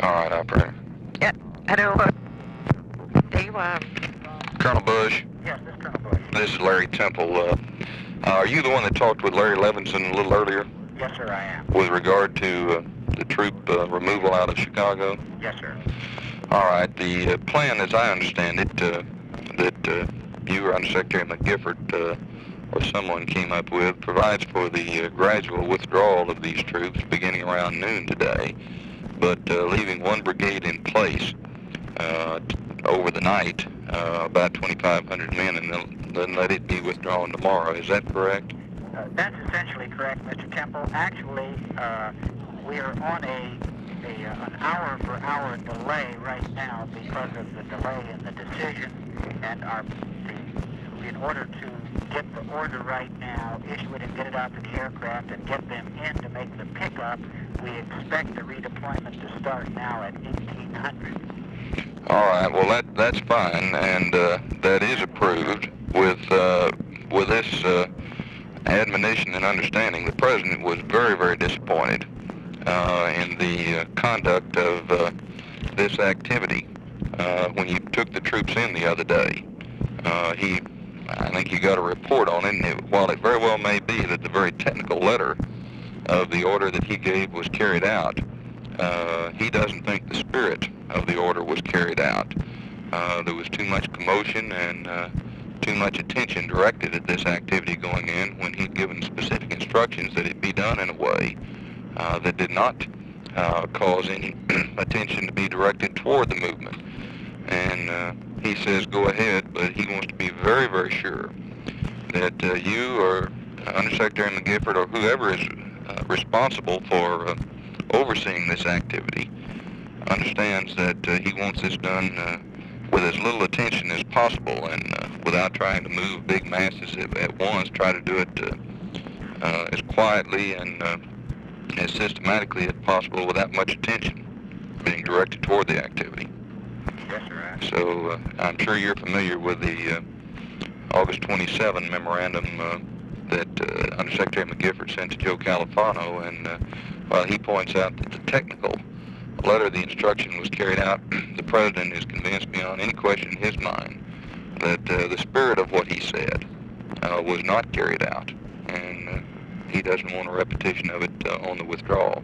All right, operator. Yeah. Hello. Do you, Colonel Bush, Yes, this is Colonel Bush. this is Larry Temple. Are you the one that talked with Larry Levinson a little earlier Yes, sir, I am. with regard to the troop removal out of Chicago? Yes, sir. All right. The plan, as I understand it, that you or Undersecretary McGifford or someone came up with, provides for the gradual withdrawal of these troops beginning around noon today, but leaving one brigade in place over the night, about 2,500 men, and then let it be withdrawn tomorrow. Is that correct? That's essentially correct, Mr. Temple. Actually, we are on an hour-for-hour delay right now because of the delay in the decision, and in order to get the order right now, issue it and get it out to the aircraft and get them in to make the pickup, we expect the redeployment to start now at 1800. All right. Well, that's fine, and that is approved with this admonition and understanding. The president was very, very disappointed in the conduct of this activity when you took the troops in the other day. I think he got a report on it, and while it very well may be that the very technical letter of the order that he gave was carried out, he doesn't think the spirit of the order was carried out. There was too much commotion and too much attention directed at this activity going in when he'd given specific instructions that it be done in a way that did not cause any attention to be directed toward the movement. And he says go ahead, but he wants to be very, very sure that you or Undersecretary McGifford or whoever is responsible for overseeing this activity understands that he wants this done with as little attention as possible and without trying to move big masses at once. Try to do it as quietly and as systematically as possible without much attention being directed toward the activity. Yes, sir. So I'm sure you're familiar with the August 27 memorandum that Undersecretary McGifford sent to Joe Califano, and while he points out that the technical letter of the instruction was carried out, the President is convinced beyond any question in his mind that the spirit of what he said was not carried out, and he doesn't want a repetition of it on the withdrawal.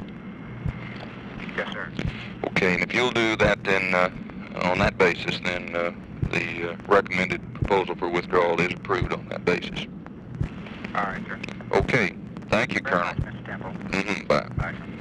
Yes, sir. Okay, and if you'll do that, then on that basis, then the recommended proposal for withdrawal is approved on that basis. All right, sir. Okay, thank you, Very Colonel. much, Mr. Temple. Bye. Bye, sir.